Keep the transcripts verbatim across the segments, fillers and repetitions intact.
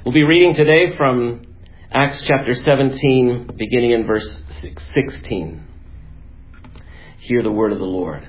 We'll be reading today from Acts chapter seventeen, beginning in verse sixteen. Hear the word of the Lord.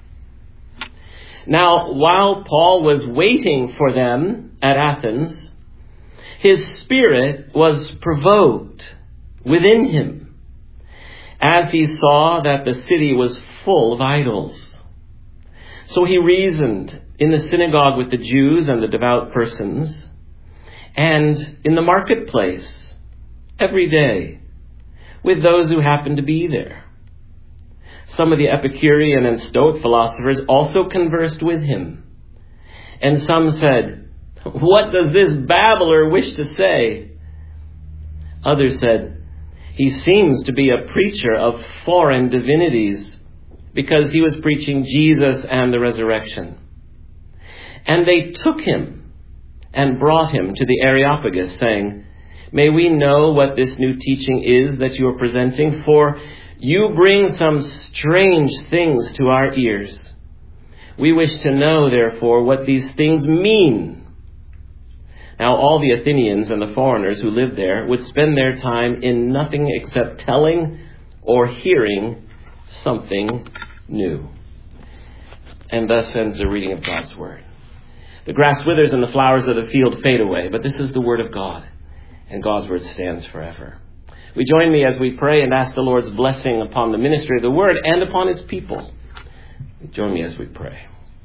Now, while Paul was waiting for them at Athens, his spirit was provoked within him as he saw that the city was full of idols. So he reasoned in the synagogue with the Jews and the devout persons, and in the marketplace every day with those who happened to be there. Some of the Epicurean and Stoic philosophers also conversed with him. And some said, "What does this babbler wish to say?" Others said, "He seems to be a preacher of foreign divinities, because he was preaching Jesus and the resurrection." And they took him and brought him to the Areopagus, saying, "May we know what this new teaching is that you are presenting? For you bring some strange things to our ears. We wish to know, therefore, what these things mean." Now all the Athenians and the foreigners who lived there would spend their time in nothing except telling or hearing something new. And thus ends the reading of God's word. The grass withers and the flowers of the field fade away, but this is the word of God, and God's word stands forever. We join me as we pray and ask the Lord's blessing upon the ministry of the word and upon his people. Join me as we pray.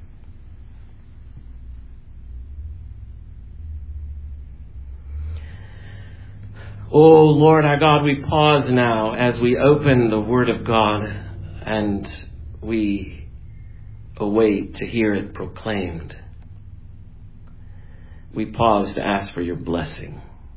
Oh Lord our God, we pause now as we open the word of God and we await to hear it proclaimed. We pause to ask for your blessing,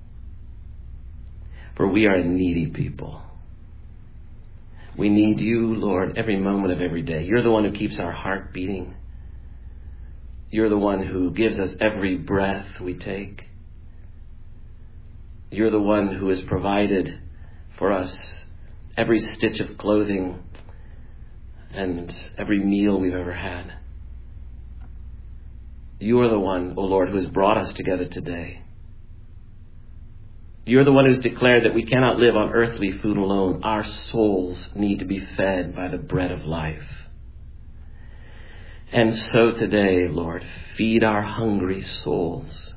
for we are a needy people. We need you, Lord, every moment of every day. You're the one who keeps our heart beating. You're the one who gives us every breath we take. You're the one who has provided for us every stitch of clothing and every meal we've ever had. You are the one, O Lord, who has brought us together today. You're the one who's declared that we cannot live on earthly food alone. Our souls need to be fed by the bread of life. And so today, Lord, feed our hungry souls.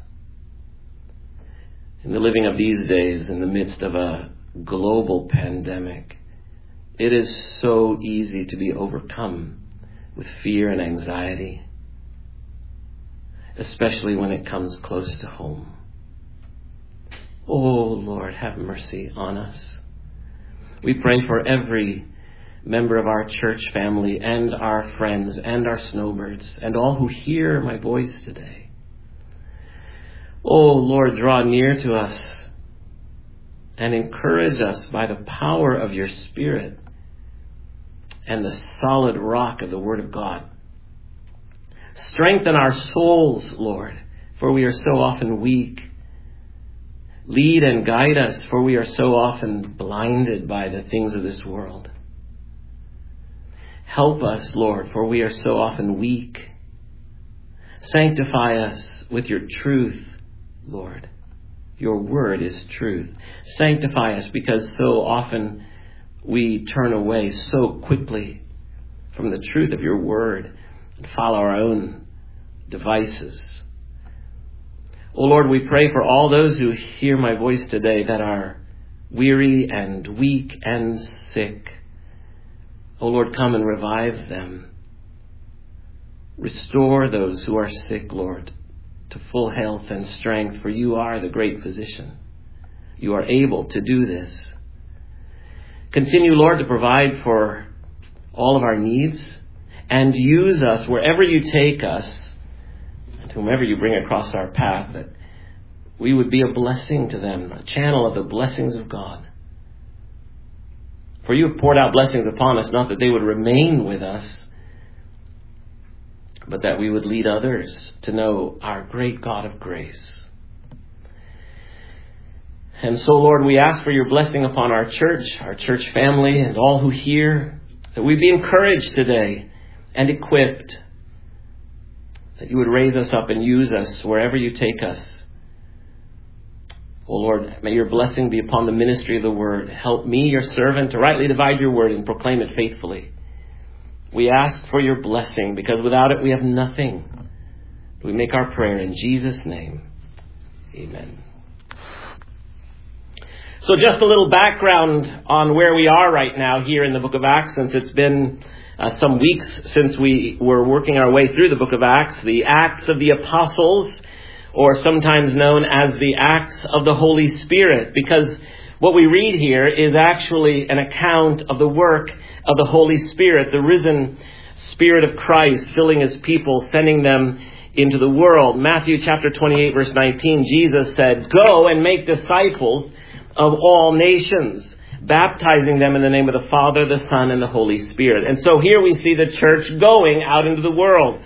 In the living of these days, in the midst of a global pandemic, it is so easy to be overcome with fear and anxiety, especially when it comes close to home. Oh, Lord, have mercy on us. We pray for every member of our church family and our friends and our snowbirds and all who hear my voice today. Oh, Lord, draw near to us and encourage us by the power of your Spirit and the solid rock of the Word of God. Strengthen our souls, Lord, for we are so often weak. Lead and guide us, for we are so often blinded by the things of this world. Help us, Lord, for we are so often weak. Sanctify us with your truth, Lord. Your word is truth. Sanctify us, because so often we turn away so quickly from the truth of your word and follow our own devices. Oh Lord, we pray for all those who hear my voice today that are weary and weak and sick. Oh Lord, come and revive them. Restore those who are sick, Lord, to full health and strength, for you are the great physician. You are able to do this. Continue, Lord, to provide for all of our needs and use us wherever you take us and whomever you bring across our path, that we would be a blessing to them, a channel of the blessings of God. For you have poured out blessings upon us, not that they would remain with us, but that we would lead others to know our great God of grace. And so, Lord, we ask for your blessing upon our church, our church family, and all who hear, that we be encouraged today and equipped, that you would raise us up and use us wherever you take us Oh Lord, may your blessing be upon the ministry of the word. Help me, your servant, to rightly divide your word and proclaim it faithfully. We ask for your blessing, because without it we have nothing. We make our prayer in Jesus' name. Amen. So just a little background on where we are right now here in the book of Acts, since it's been uh, some weeks since we were working our way through the book of Acts. The Acts of the Apostles, or sometimes known as the Acts of the Holy Spirit, because what we read here is actually an account of the work of the Holy Spirit, the risen Spirit of Christ, filling his people, sending them into the world. Matthew chapter twenty-eight, verse nineteen, Jesus said, "Go and make disciples of all nations, baptizing them in the name of the Father, the Son, and the Holy Spirit." And so here we see the church going out into the world.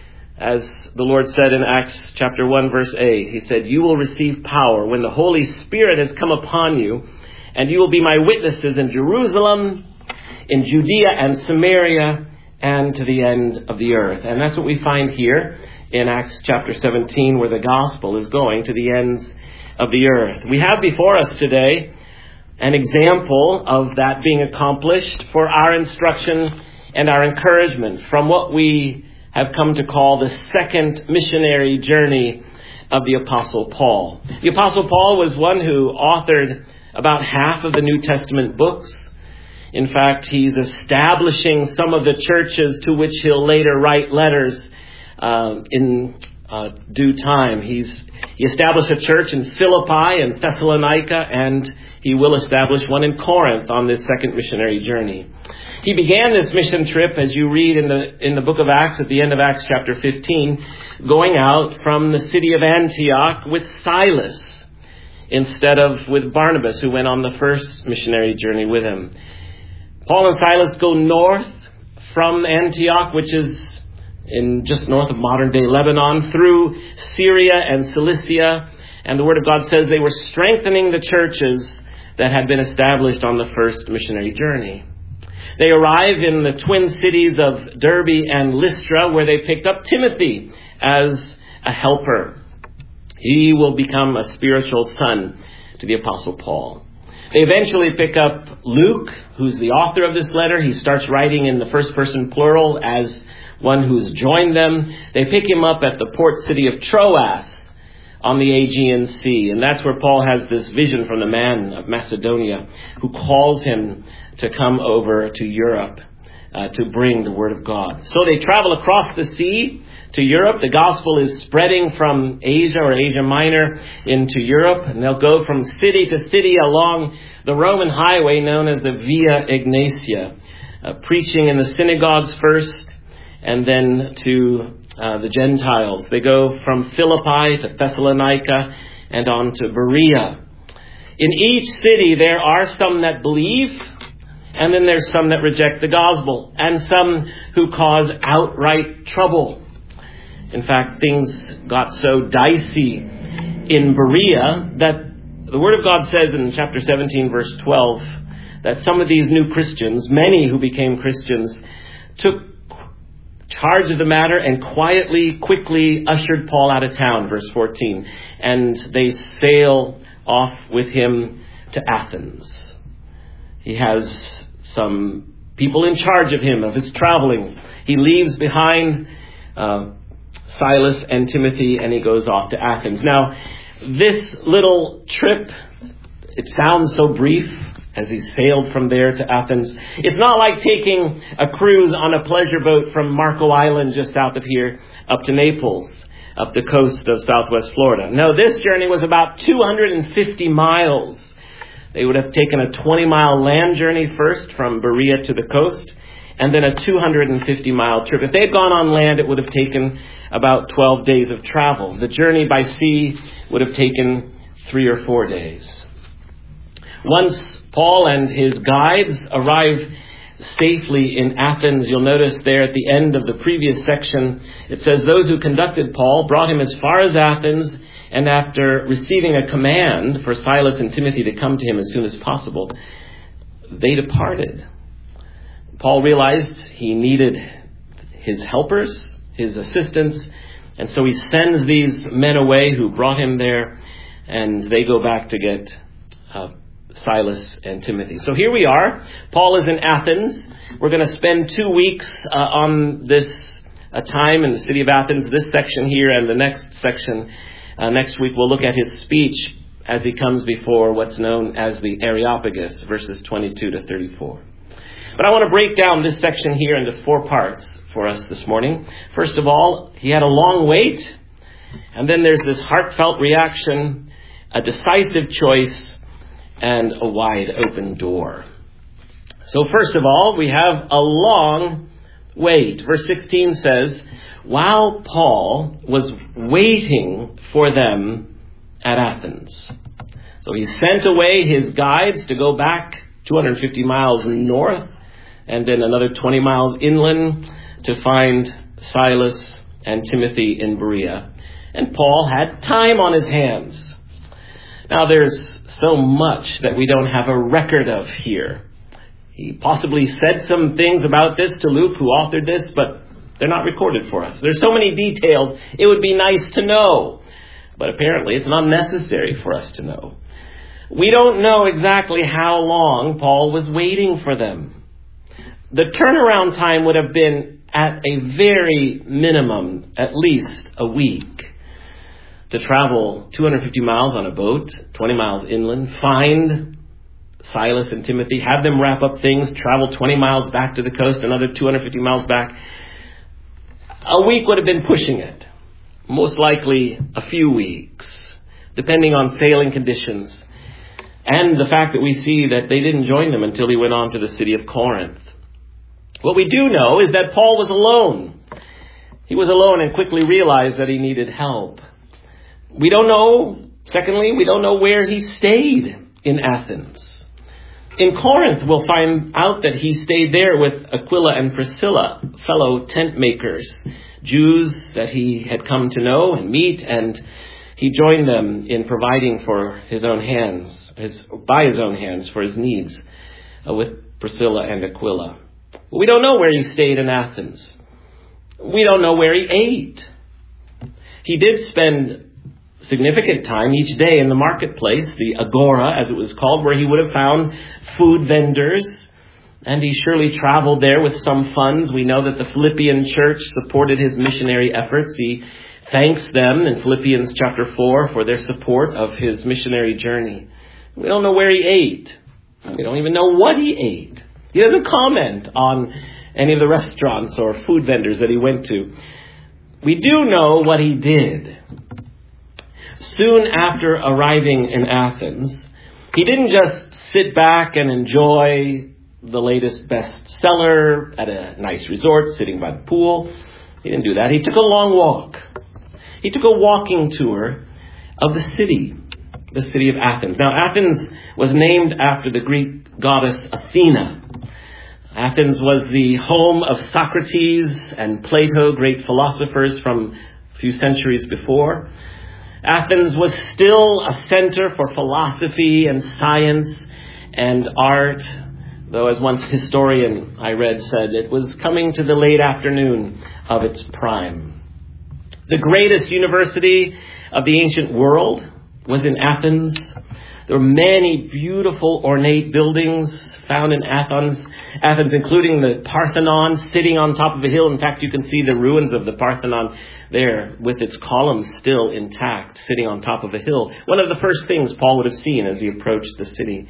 As the Lord said in Acts chapter one, verse eight, he said, "You will receive power when the Holy Spirit has come upon you, and you will be my witnesses in Jerusalem, in Judea and Samaria, and to the end of the earth." And that's what we find here in Acts chapter seventeen, where the gospel is going to the ends of the earth. We have before us today an example of that being accomplished for our instruction and our encouragement from what we have come to call the second missionary journey of the Apostle Paul. The Apostle Paul was one who authored about half of the New Testament books. In fact, he's establishing some of the churches to which he'll later write letters uh, in uh, due time. He's he established a church in Philippi and Thessalonica, and he will establish one in Corinth on this second missionary journey. He began this mission trip, as you read in the in the book of Acts, at the end of Acts chapter fifteen, going out from the city of Antioch with Silas, instead of with Barnabas, who went on the first missionary journey with him. Paul and Silas go north from Antioch, which is in just north of modern-day Lebanon, through Syria and Cilicia. And the Word of God says they were strengthening the churches that had been established on the first missionary journey. They arrive in the twin cities of Derbe and Lystra, where they picked up Timothy as a helper. He will become a spiritual son to the Apostle Paul. They eventually pick up Luke, who's the author of this letter. He starts writing in the first person plural as one who's joined them. They pick him up at the port city of Troas on the Aegean Sea. And that's where Paul has this vision from the man of Macedonia who calls him to come over to Europe uh, to bring the Word of God. So they travel across the sea to Europe. The gospel is spreading from Asia or Asia Minor into Europe. And they'll go from city to city along the Roman highway known as the Via Egnatia, uh, preaching in the synagogues first, and then to uh, the Gentiles. They go from Philippi to Thessalonica and on to Berea. In each city there are some that believe, and then there's some that reject the gospel, and some who cause outright trouble. In fact, things got so dicey in Berea that the Word of God says in chapter seventeen, verse twelve, that some of these new Christians, many who became Christians, took charge of the matter and quietly, quickly ushered Paul out of town, verse fourteen. And they sail off with him to Athens. He has some people in charge of him, of his traveling. He leaves behind uh, Silas and Timothy, and he goes off to Athens. Now, this little trip, it sounds so brief, as he sailed from there to Athens. It's not like taking a cruise on a pleasure boat from Marco Island just south of here up to Naples, up the coast of southwest Florida. No, this journey was about two hundred fifty miles. They would have taken a twenty mile land journey first from Berea to the coast, and then a two hundred fifty mile trip. If they had gone on land, it would have taken about twelve days of travel. The journey by sea would have taken three or four days. Once Paul and his guides arrive safely in Athens, you'll notice there at the end of the previous section, it says, "Those who conducted Paul brought him as far as Athens, and after receiving a command for Silas and Timothy to come to him as soon as possible, they departed." Paul realized he needed his helpers, his assistants, and so he sends these men away who brought him there and they go back to get uh, Silas and Timothy. So here we are. Paul is in Athens. We're going to spend two weeks uh, on this uh, time in the city of Athens, this section here, and the next section. Uh, next week we'll look at his speech as he comes before what's known as the Areopagus, verses twenty-two to thirty-four. But I want to break down this section here into four parts for us this morning. First of all, he had a long wait, and then there's this heartfelt reaction, a decisive choice, and a wide open door. So first of all, we have a long wait. Verse sixteen says, while Paul was waiting for them at Athens. So he sent away his guides to go back two hundred fifty miles north and then another twenty miles inland to find Silas and Timothy in Berea. And Paul had time on his hands. Now there's so much that we don't have a record of here. He possibly said some things about this to Luke, who authored this, but they're not recorded for us. There's so many details, it would be nice to know. But apparently it's not necessary for us to know. We don't know exactly how long Paul was waiting for them. The turnaround time would have been at a very minimum, at least a week. To travel two hundred fifty miles on a boat, twenty miles inland, find Silas and Timothy, have them wrap up things, travel twenty miles back to the coast, another two hundred fifty miles back. A week would have been pushing it. Most likely a few weeks, depending on sailing conditions. And the fact that we see that they didn't join them until he went on to the city of Corinth. What we do know is that Paul was alone. He was alone and quickly realized that he needed help. We don't know, secondly, we don't know where he stayed in Athens. In Corinth, we'll find out that he stayed there with Aquila and Priscilla, fellow tent makers, Jews that he had come to know and meet, and he joined them in providing for his own hands, his, by his own hands for his needs uh, with Priscilla and Aquila. We don't know where he stayed in Athens. We don't know where he ate. He did spend significant time each day in the marketplace, the agora as it was called, where he would have found food vendors, and he surely traveled there with some funds. We know that the Philippian church supported his missionary efforts. He thanks them in Philippians chapter four for their support of his missionary journey. We don't know where he ate. We don't even know what he ate. He doesn't comment on any of the restaurants or food vendors that he went to. We do know what he did. Soon after arriving in Athens, he didn't just sit back and enjoy the latest bestseller at a nice resort, sitting by the pool. He didn't do that. He took a long walk. He took a walking tour of the city, the city of Athens. Now, Athens was named after the Greek goddess Athena. Athens was the home of Socrates and Plato, great philosophers from a few centuries before. Athens was still a center for philosophy and science and art, though as one historian I read said, it was coming to the late afternoon of its prime. The greatest university of the ancient world was in Athens. There were many beautiful, ornate buildings found in Athens, Athens, including the Parthenon sitting on top of a hill. In fact, you can see the ruins of the Parthenon there with its columns still intact, sitting on top of a hill. One of the first things Paul would have seen as he approached the city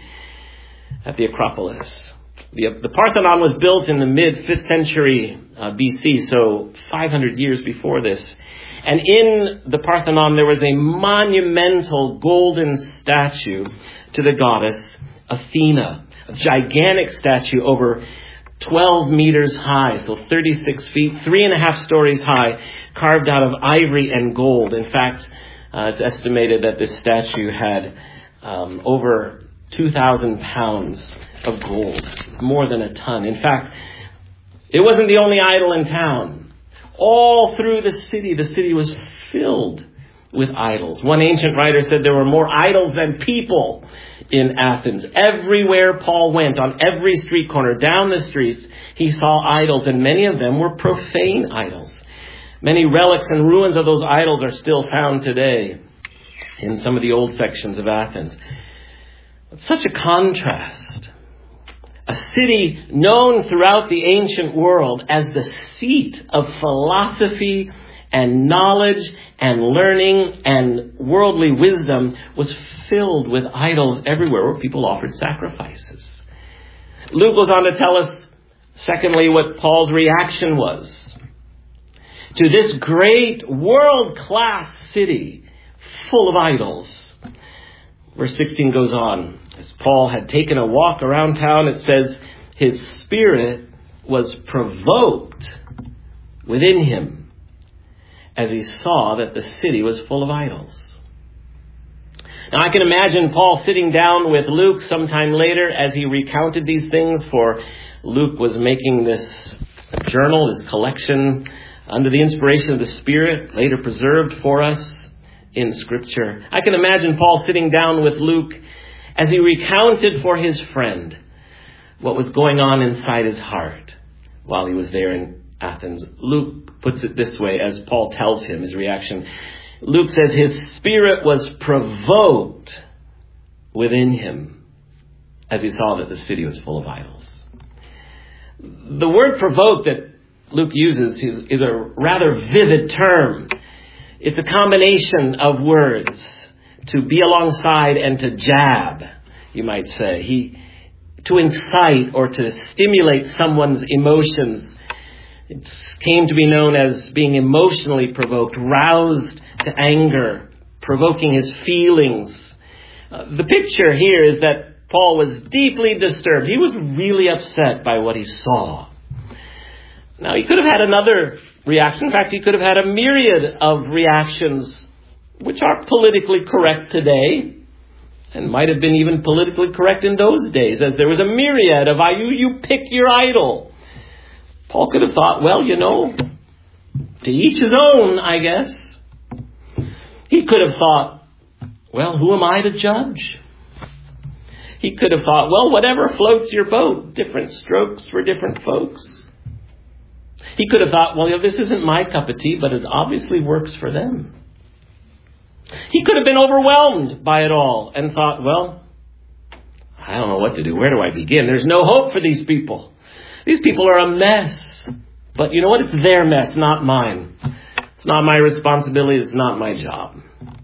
at the Acropolis. The, the Parthenon was built in the mid-fifth century uh, B C, so five hundred years before this. And in the Parthenon, there was a monumental golden statue to the goddess Athena, a gigantic statue over twelve meters high, so thirty-six feet, three and a half stories high, carved out of ivory and gold. In fact, uh, it's estimated that this statue had um, over two thousand pounds of gold, more than a ton. In fact, it wasn't the only idol in town. All through the city, the city was filled with idols. One ancient writer said there were more idols than people in Athens. Everywhere Paul went, on every street corner, down the streets, he saw idols, and many of them were profane idols. Many relics and ruins of those idols are still found today. in some of the old sections of Athens. It's such a contrast. A city known throughout the ancient world as the seat of philosophy and knowledge and learning and worldly wisdom was filled with idols everywhere where people offered sacrifices. Luke goes on to tell us, secondly, what Paul's reaction was to this great world-class city full of idols. Verse sixteen goes on. As Paul had taken a walk around town, it says, his spirit was provoked within him as he saw that the city was full of idols. Now I can imagine Paul sitting down with Luke sometime later as he recounted these things, for Luke was making this journal, this collection, under the inspiration of the Spirit, later preserved for us in Scripture. I can imagine Paul sitting down with Luke as he recounted for his friend what was going on inside his heart while he was there in Athens. Luke puts it this way as Paul tells him his reaction. Luke says his spirit was provoked within him as he saw that the city was full of idols. The word provoked that Luke uses is, is a rather vivid term. It's a combination of words. To be alongside and to jab, you might say. He, to incite or to stimulate someone's emotions. It came to be known as being emotionally provoked, roused to anger, provoking his feelings. Uh, the picture here is that Paul was deeply disturbed. He was really upset by what he saw. Now, he could have had another reaction. In fact, he could have had a myriad of reactions which are politically correct today, and might have been even politically correct in those days, as there was a myriad of, you, you pick your idol. Paul could have thought, well, you know, to each his own, I guess. He could have thought, well, who am I to judge? He could have thought, well, whatever floats your boat, different strokes for different folks. He could have thought, well, this isn't my cup of tea, but it obviously works for them. He could have been overwhelmed by it all and thought, well, I don't know what to do. Where do I begin? There's no hope for these people. These people are a mess. But you know what? It's their mess, not mine. It's not my responsibility. It's not my job.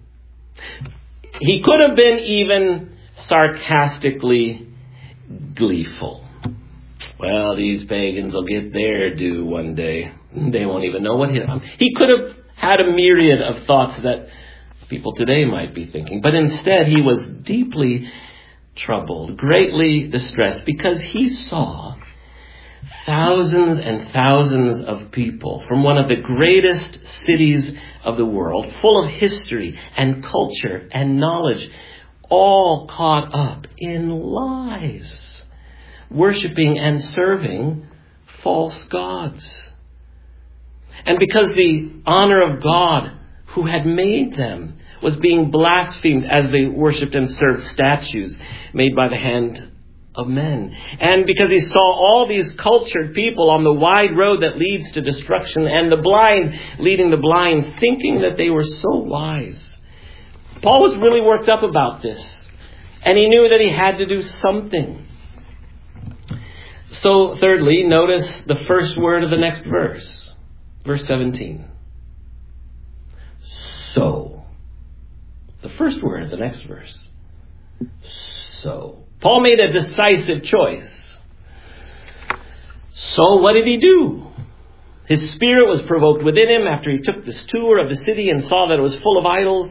He could have been even sarcastically gleeful. Well, these pagans will get their due one day. They won't even know what hit them. He could have had a myriad of thoughts that people today might be thinking. But instead, he was deeply troubled, greatly distressed, because he saw thousands and thousands of people from one of the greatest cities of the world, full of history and culture and knowledge, all caught up in lies, worshiping and serving false gods. And because the honor of God who had made them was being blasphemed as they worshipped and served statues made by the hand of men. And because he saw all these cultured people on the wide road that leads to destruction, and the blind leading the blind, thinking that they were so wise. Paul was really worked up about this. And he knew that he had to do something. So, thirdly, notice the first word of the next verse. Verse seventeen. So. The first word of the next verse. So. Paul made a decisive choice. So what did he do? His spirit was provoked within him after he took this tour of the city and saw that it was full of idols.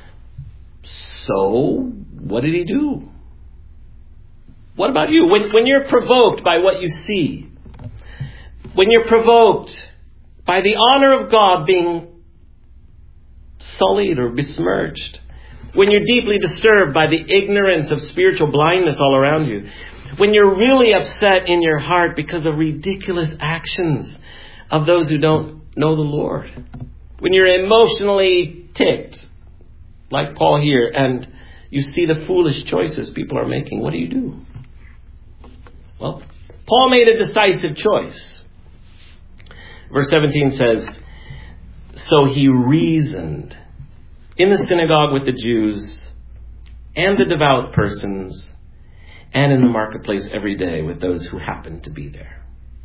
So what did he do? What about you? When, when you're provoked by what you see, when you're provoked by the honor of God being sullied or besmirched, when you're deeply disturbed by the ignorance of spiritual blindness all around you, when you're really upset in your heart because of ridiculous actions of those who don't know the Lord, when you're emotionally ticked, like Paul here, and you see the foolish choices people are making, what do you do? Well, Paul made a decisive choice. Verse seventeen says, so he reasoned in the synagogue with the Jews and the devout persons, and in the marketplace every day with those who happened to be there.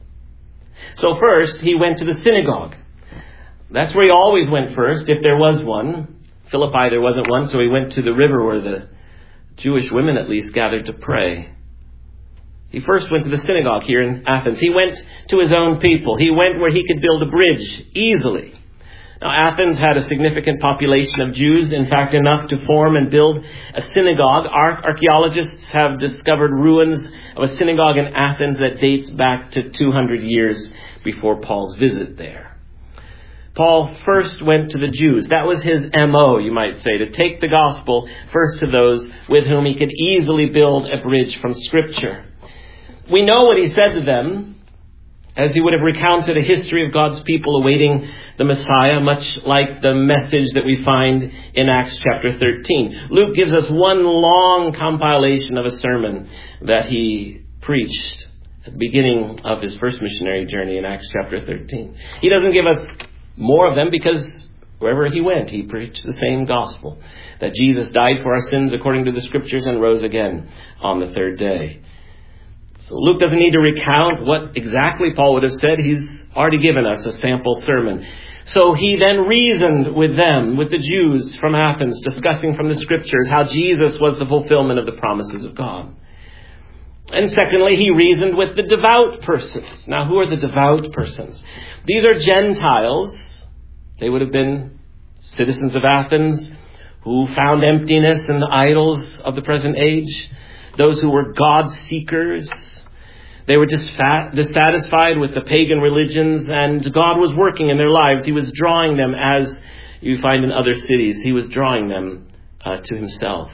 So first, he went to the synagogue. That's where he always went first, if there was one. Philippi, there wasn't one, so he went to the river where the Jewish women at least gathered to pray. He first went to the synagogue here in Athens. He went to his own people. He went where he could build a bridge easily. Now, Athens had a significant population of Jews, in fact, enough to form and build a synagogue. Ar- archaeologists have discovered ruins of a synagogue in Athens that dates back to two hundred years before Paul's visit there. Paul first went to the Jews. That was his M O, you might say, to take the gospel first to those with whom he could easily build a bridge from Scripture. We know what he said to them, as he would have recounted a history of God's people awaiting the Messiah, much like the message that we find in Acts chapter thirteen. Luke gives us one long compilation of a sermon that he preached at the beginning of his first missionary journey in Acts chapter thirteen. He doesn't give us more of them because wherever he went, he preached the same gospel, that Jesus died for our sins according to the Scriptures and rose again on the third day. So Luke doesn't need to recount what exactly Paul would have said. He's already given us a sample sermon. So he then reasoned with them, with the Jews from Athens, discussing from the Scriptures how Jesus was the fulfillment of the promises of God. And secondly, he reasoned with the devout persons. Now, who are the devout persons? These are Gentiles. They would have been citizens of Athens who found emptiness in the idols of the present age. Those who were God seekers. They were disfat- dissatisfied with the pagan religions, and God was working in their lives. He was drawing them, as you find in other cities. He was drawing them uh, to himself.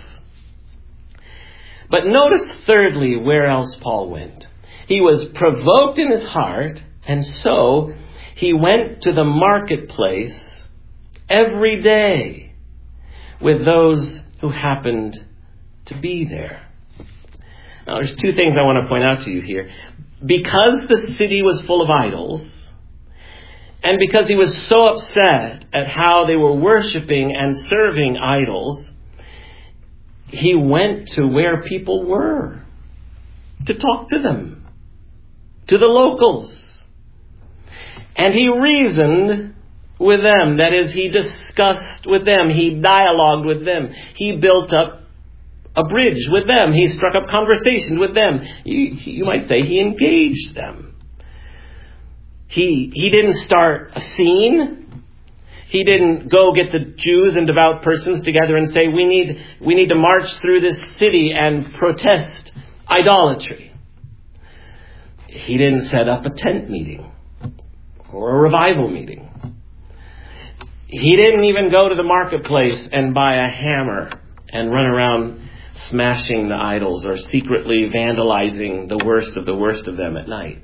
But notice thirdly where else Paul went. He was provoked in his heart, and so he went to the marketplace every day with those who happened to be there. Now, there's two things I want to point out to you here. Because the city was full of idols, and because he was so upset at how they were worshiping and serving idols, he went to where people were to talk to them, to the locals. And he reasoned with them. That is, he discussed with them. He dialogued with them. He built up a bridge with them. He struck up conversation with them. You, you might say he engaged them. He, he didn't start a scene. He didn't go get the Jews and devout persons together and say, we need, we need to march through this city and protest idolatry. He didn't set up a tent meeting or a revival meeting. He didn't even go to the marketplace and buy a hammer and run around smashing the idols or secretly vandalizing the worst of the worst of them at night.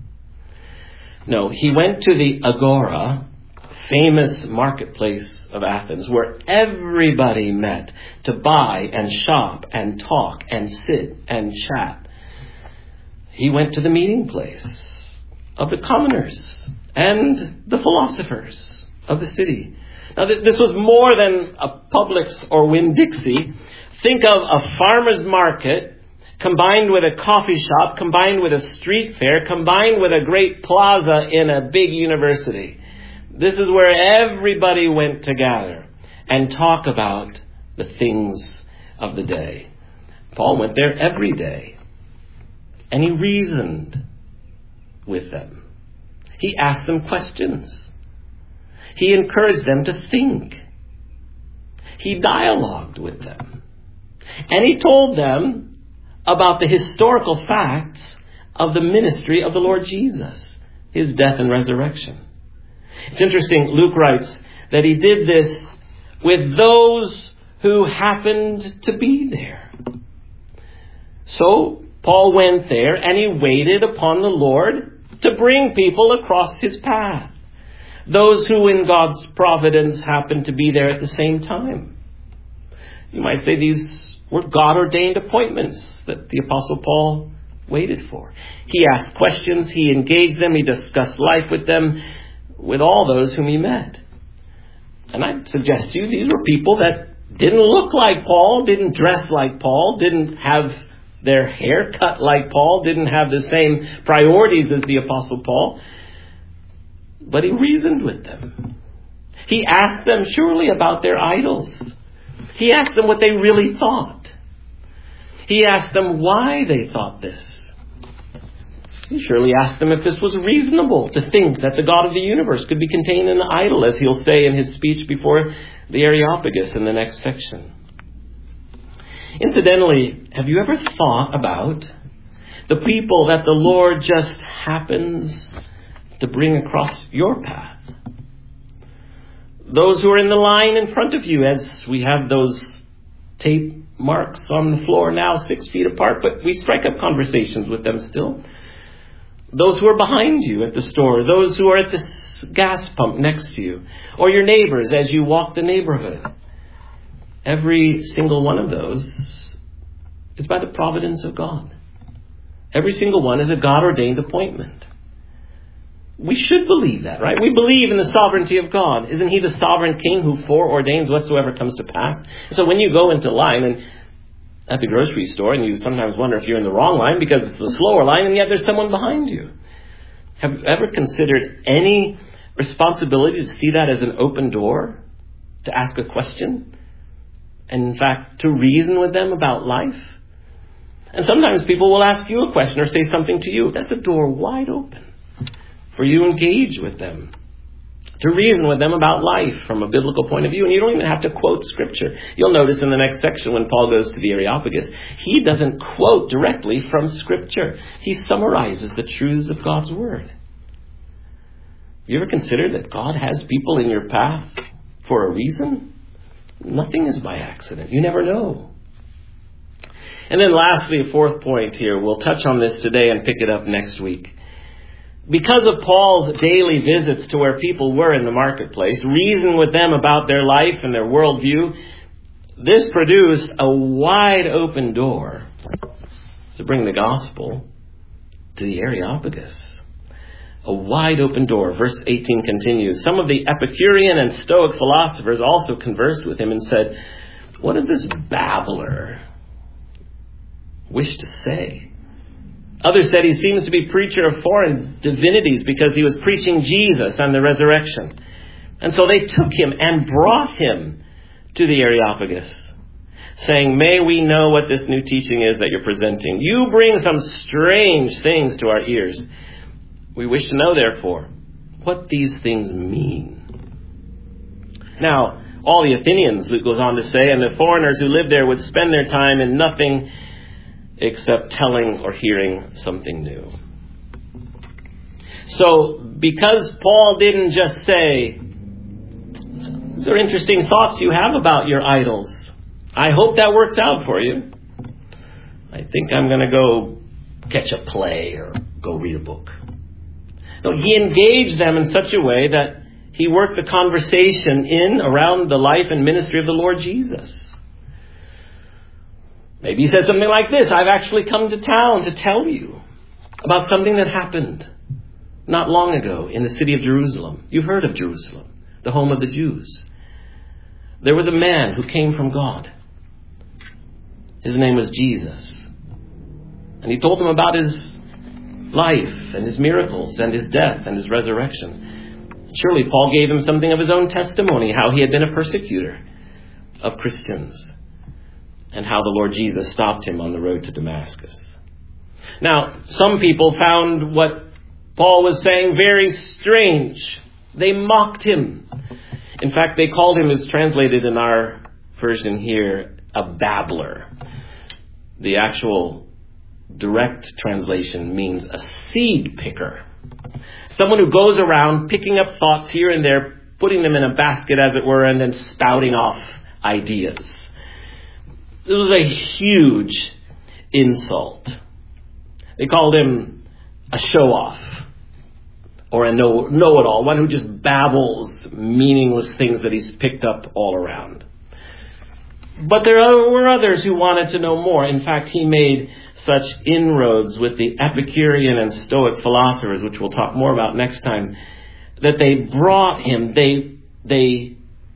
No, he went to the Agora, famous marketplace of Athens, where everybody met to buy and shop and talk and sit and chat. He went to the meeting place of the commoners and the philosophers of the city. Now, this was more than a Publix or Winn-Dixie. Think of a farmer's market combined with a coffee shop, combined with a street fair, combined with a great plaza in a big university. This is where everybody went to gather and talk about the things of the day. Paul went there every day, and he reasoned with them. He asked them questions. He encouraged them to think. He dialogued with them. And he told them about the historical facts of the ministry of the Lord Jesus, his death and resurrection. It's interesting, Luke writes that he did this with those who happened to be there. So Paul went there and he waited upon the Lord to bring people across his path. Those who in God's providence happened to be there at the same time. You might say these were God-ordained appointments that the Apostle Paul waited for. He asked questions, he engaged them, he discussed life with them, with all those whom he met. And I suggest to you, these were people that didn't look like Paul, didn't dress like Paul, didn't have their hair cut like Paul, didn't have the same priorities as the Apostle Paul. But he reasoned with them. He asked them surely about their idols. He asked them what they really thought. He asked them why they thought this. He surely asked them if this was reasonable to think that the God of the universe could be contained in an idol, as he'll say in his speech before the Areopagus in the next section. Incidentally, have you ever thought about the people that the Lord just happens to bring across your path? Those who are in the line in front of you, as we have those tape marks on the floor now six feet apart, but we strike up conversations with them still. Those who are behind you at the store, those who are at the gas pump next to you, or your neighbors as you walk the neighborhood. Every single one of those is by the providence of God. Every single one is a God-ordained appointment. We should believe that, right? We believe in the sovereignty of God. Isn't he the sovereign king who foreordains whatsoever comes to pass? So when you go into line and at the grocery store, and you sometimes wonder if you're in the wrong line because it's the slower line, and yet there's someone behind you. Have you ever considered any responsibility to see that as an open door? To ask a question? And in fact, to reason with them about life? And sometimes people will ask you a question or say something to you. That's a door wide open for you to engage with them, to reason with them about life from a biblical point of view. And you don't even have to quote Scripture. You'll notice in the next section when Paul goes to the Areopagus, he doesn't quote directly from Scripture. He summarizes the truths of God's Word. Have you ever considered that God has people in your path for a reason? Nothing is by accident. You never know. And then lastly, a fourth point here. We'll touch on this today and pick it up next week. Because of Paul's daily visits to where people were in the marketplace, reason with them about their life and their worldview, this produced a wide open door to bring the gospel to the Areopagus. A wide open door. Verse eighteen continues. Some of the Epicurean and Stoic philosophers also conversed with him and said, "What did this babbler wish to say?" Others said he seems to be a preacher of foreign divinities because he was preaching Jesus and the resurrection. And so they took him and brought him to the Areopagus, saying, "May we know what this new teaching is that you're presenting? You bring some strange things to our ears. We wish to know, therefore, what these things mean." Now, all the Athenians, Luke goes on to say, and the foreigners who lived there would spend their time in nothing except telling or hearing something new. So, because Paul didn't just say, "These are interesting thoughts you have about your idols. I hope that works out for you. I think I'm going to go catch a play or go read a book." No, he engaged them in such a way that he worked the conversation in around the life and ministry of the Lord Jesus. Maybe he said something like this: "I've actually come to town to tell you about something that happened not long ago in the city of Jerusalem." You've heard of Jerusalem, the home of the Jews. There was a man who came from God. His name was Jesus. And he told them about his life and his miracles and his death and his resurrection. Surely Paul gave him something of his own testimony, how he had been a persecutor of Christians, and how the Lord Jesus stopped him on the road to Damascus. Now, some people found what Paul was saying very strange. They mocked him. In fact, they called him, as translated in our version here, a babbler. The actual direct translation means a seed picker. Someone who goes around picking up thoughts here and there, putting them in a basket, as it were, and then spouting off ideas. This was a huge insult. They called him a show-off or a know, know-it-all, one who just babbles meaningless things that he's picked up all around. But there were others who wanted to know more. In fact, he made such inroads with the Epicurean and Stoic philosophers, which we'll talk more about next time, that they brought him, they, they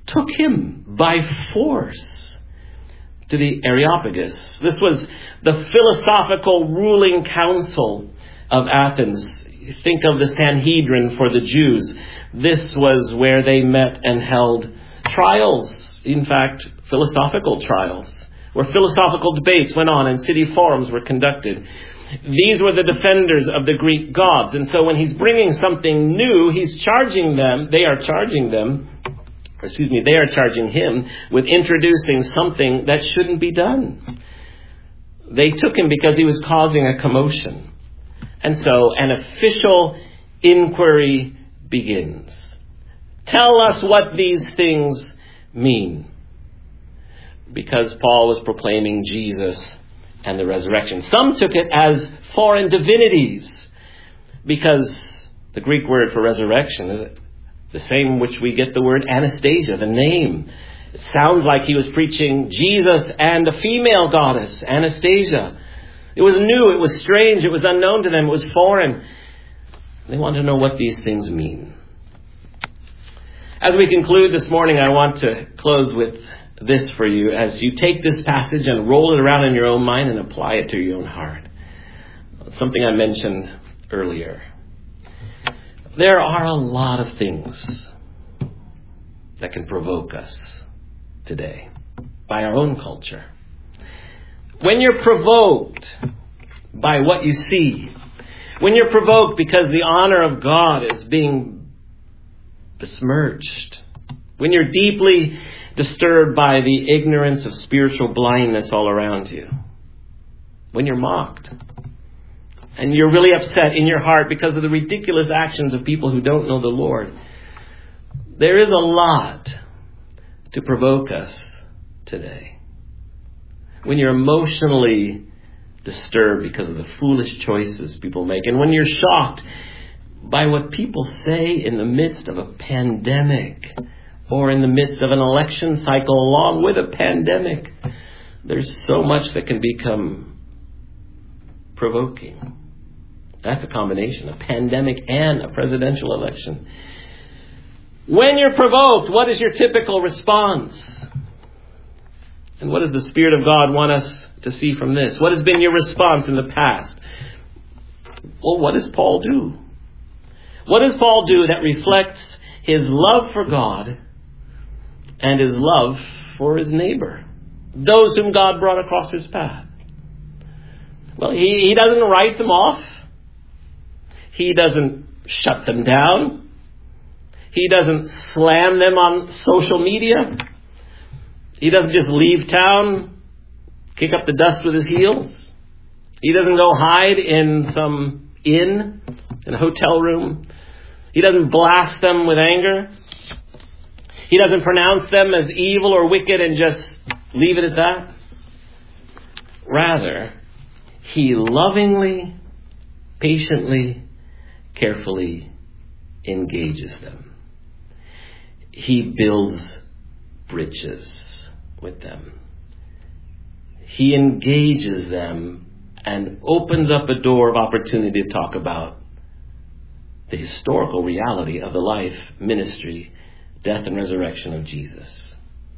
took him by force to the Areopagus. This was the philosophical ruling council of Athens. Think of the Sanhedrin for the Jews. This was where they met and held trials. In fact, philosophical trials, where philosophical debates went on and city forums were conducted. These were the defenders of the Greek gods. And so when he's bringing something new, he's charging them, they are charging them, excuse me, they are charging him with introducing something that shouldn't be done. They took him because he was causing a commotion. And so an official inquiry begins. Tell us what these things mean. Because Paul was proclaiming Jesus and the resurrection. Some took it as foreign divinities, because the Greek word for resurrection is the same which we get the word Anastasia, the name. It sounds like he was preaching Jesus and a female goddess, Anastasia. It was new, it was strange, it was unknown to them, it was foreign. They wanted to know what these things mean. As we conclude this morning, I want to close with this for you as you take this passage and roll it around in your own mind and apply it to your own heart. Something I mentioned earlier. There are a lot of things that can provoke us today by our own culture. When you're provoked by what you see, when you're provoked because the honor of God is being besmirched, when you're deeply disturbed by the ignorance of spiritual blindness all around you, when you're mocked, and you're really upset in your heart because of the ridiculous actions of people who don't know the Lord, there is a lot to provoke us today. When you're emotionally disturbed because of the foolish choices people make, and when you're shocked by what people say in the midst of a pandemic, or in the midst of an election cycle along with a pandemic, there's so much that can become provoking. That's a combination, a pandemic and a presidential election. When you're provoked, what is your typical response? And what does the Spirit of God want us to see from this? What has been your response in the past? Well, what does Paul do? What does Paul do that reflects his love for God and his love for his neighbor, those whom God brought across his path? Well, he, he doesn't write them off. He doesn't shut them down. He doesn't slam them on social media. He doesn't just leave town, kick up the dust with his heels. He doesn't go hide in some inn, in a hotel room. He doesn't blast them with anger. He doesn't pronounce them as evil or wicked and just leave it at that. Rather, he lovingly, patiently, carefully engages them. He builds bridges with them. He engages them and opens up a door of opportunity to talk about the historical reality of the life, ministry, death, and resurrection of Jesus.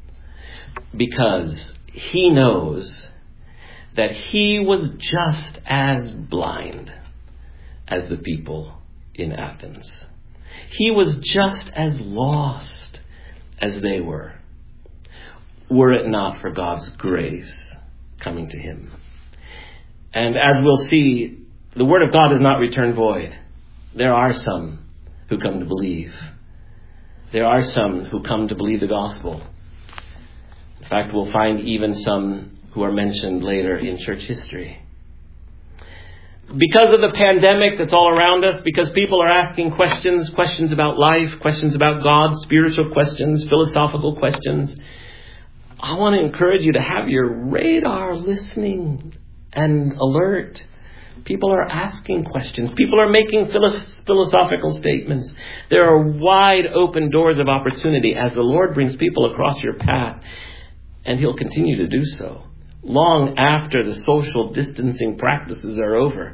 Because he knows that he was just as blind as the people in Athens. He was just as lost as they were, were it not for God's grace coming to him. And as we'll see, the Word of God does not return void. There are some who come to believe. There are some who come to believe the gospel. In fact, we'll find even some who are mentioned later in church history. Because of the pandemic that's all around us, because people are asking questions, questions about life, questions about God, spiritual questions, philosophical questions, I want to encourage you to have your radar listening and alert. People are asking questions. People are making philosophical statements. There are wide open doors of opportunity as the Lord brings people across your path. And he'll continue to do so long after the social distancing practices are over.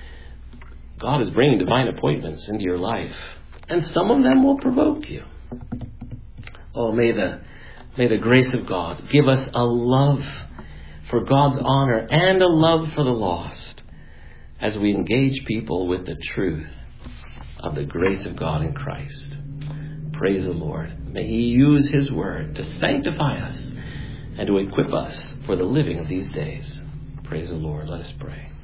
God is bringing divine appointments into your life. And some of them will provoke you. Oh, may the, may the grace of God give us a love for God's honor and a love for the lost as we engage people with the truth of the grace of God in Christ. Praise the Lord. May He use His word to sanctify us and to equip us for the living of these days. Praise the Lord. Let us pray.